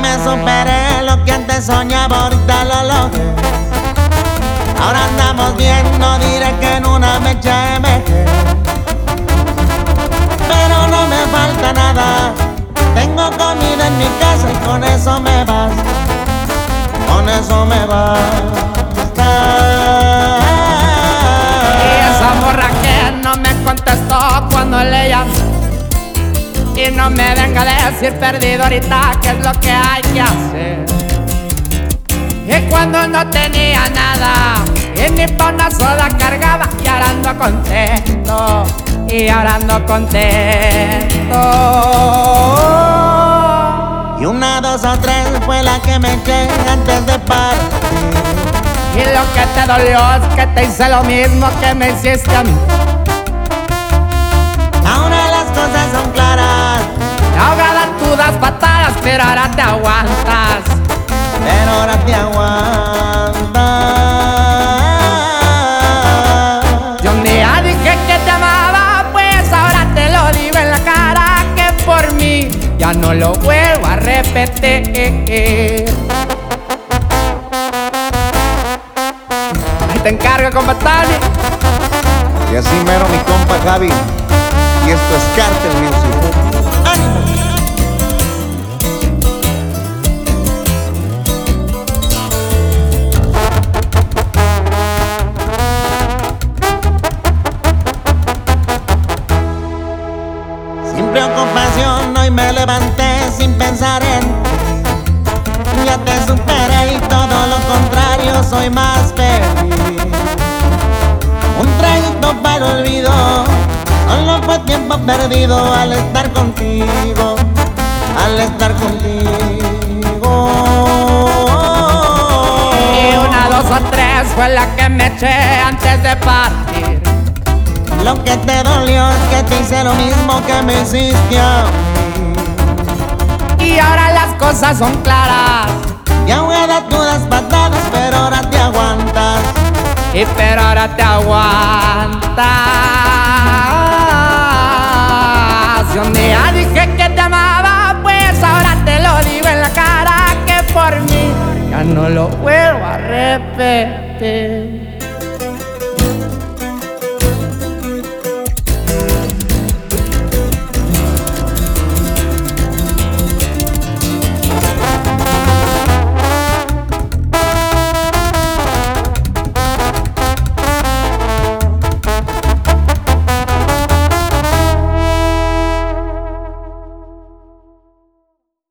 me superé, lo que antes soñaba ahorita lo logré. Ahora andamos bien, no diré que en una mecha me quedé. Pero no me falta nada, tengo comida en mi casa y con eso me basta. Con eso me basta. Y esa morra que no me contestó cuando le llamé, y no me venga a decir perdido ahorita qué es lo que hay que hacer. Y cuando no tenía nada y ni pa' una soda cargaba, y ahora ando contento, y ahora ando contento. Y una, dos o tres fue la que me eché antes de partir. Y lo que te dolió es que te hice lo mismo que me hiciste a mí. Ahora las cosas son claras, Ahogada tú das patadas, pero ahora te aguantas. pero ahora te aguantas. Yo un día dije que te amaba, pues ahora te lo digo en la cara, que por mí ya no lo vuelvo a repetir. Ahí te encargo, compa Tony. Y así mero mi compa Javi. Y esto es Cartel Music. ¡Ánimo! Sin preocupación hoy me levanté sin pensar en ti. Ya te superé y todo lo contrario, soy más feliz. Un traguito para el olvido, solo fue tiempo perdido al estar contigo, al estar contigo. Y una, dos o tres fue la que me eché antes de partir. Lo que te dolió es que te hice lo mismo que me hiciste a mí. Y ahora las cosas son claras, Y ahogada tú das patadas, pero ahora te aguantas. y pero ahora te aguantas. Si un día dije que te amaba, pues ahora te lo digo en la cara, que por mí ya no lo vuelvo a repetir.